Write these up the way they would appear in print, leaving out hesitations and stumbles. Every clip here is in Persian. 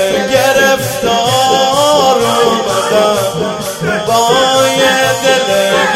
گرفتار اومدم، با یه دل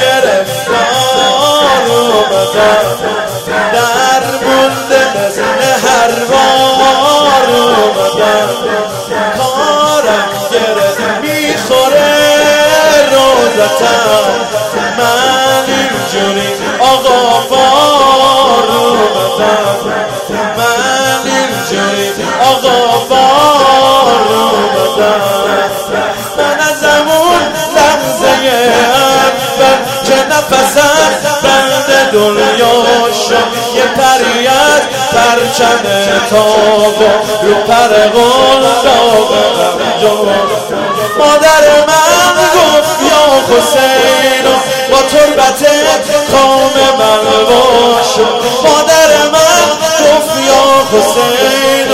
گرفتار اومدم، در مونده مثل هر بار اومدم، کارم گره میخوره روزتم، من اینجوری آقا بار اومدم، من اینجوری آقا بار اومدم، من از همون لحظه اول که نفسم بند دنیا شد، یه پری از پرچم تاب رو پر قلاب مادر من گفت یا حسین با تربت کام من باش، مادر من گفت یا حسین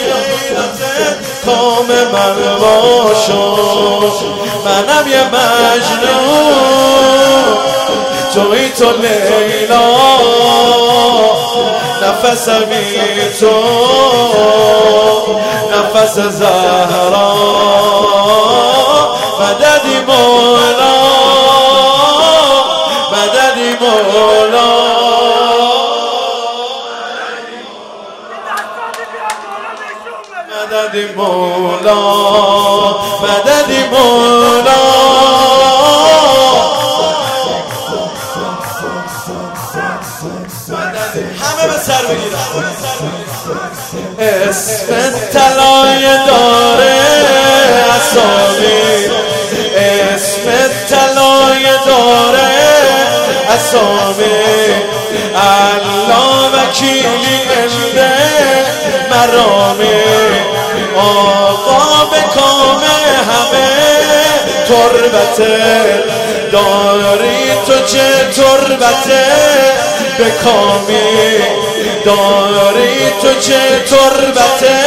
کام من باش، منم یه مجنون توی تو لیلا، نفسمی تو نفس زهرا، مددی مولا مددی مولا، مددی مولا مددی مولا، همه به سر بگیرن. اسم طلای داره اسامی، اسم طلای داره اسامی، الله وکیلی انده مرامی، آقا به کام همه تربته، داری تو چه تربته به کامی، داری تو چه تربته،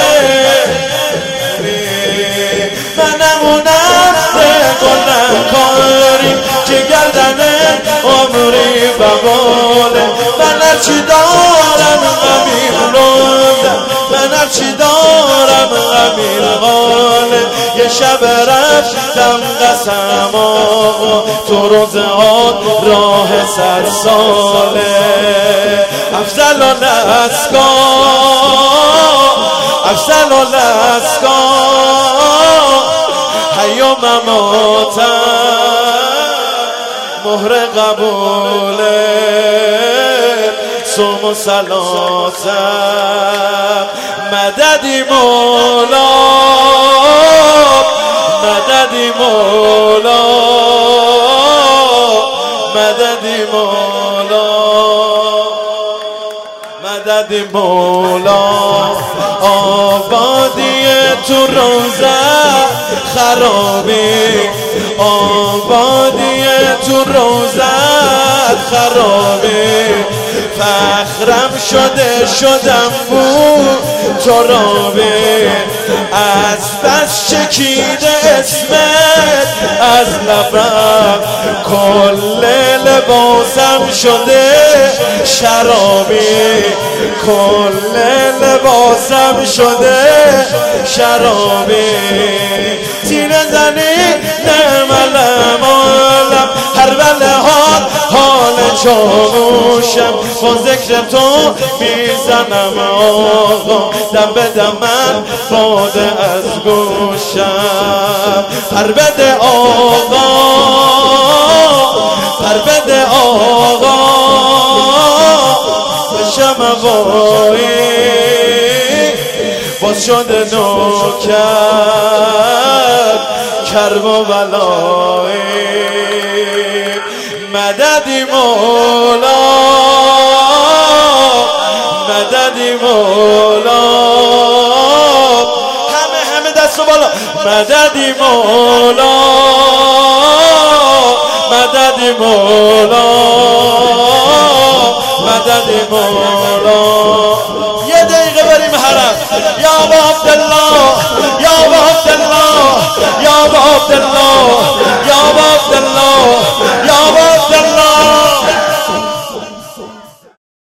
منم اونم گلن کاری که گردنه عمری بباله، من هرچی دارم غمیر روزم، من هرچی دارم غمیر غاله، یه شب رفتم قسم آقا تو روزهات راه 100 ساله، افضل الاسکار افضل الاسکار حی و مماتم، مهر قبوله صوم و صلاتم، مددی مولا مددی مولا مددی مولا مددی مولا، آبادی تو روزه خرابی، آبادی تو روزه خرابی، فخرم شده شدم بود ترابی، از بس چکیده اسمت از لبم، کل لباسم شده شرابی، کل لباسم شده شرابی، تیره زنی نمالم آلم هر بله حال چاموشم، با ذکر تو میزنم آقا، دم به دم من باده از گوشم، پر بده آقا پر بده آقا، بشم وایی باز شده نوکر کرب و بلایی، مددی مولا مددی مولا، همه دست و بالا، مددی مولا مددی مولا مددی مولا. یه دقیقه بریم حرم. یا ابا عبدالله یا ابا عبدالله یا ابا عبدالله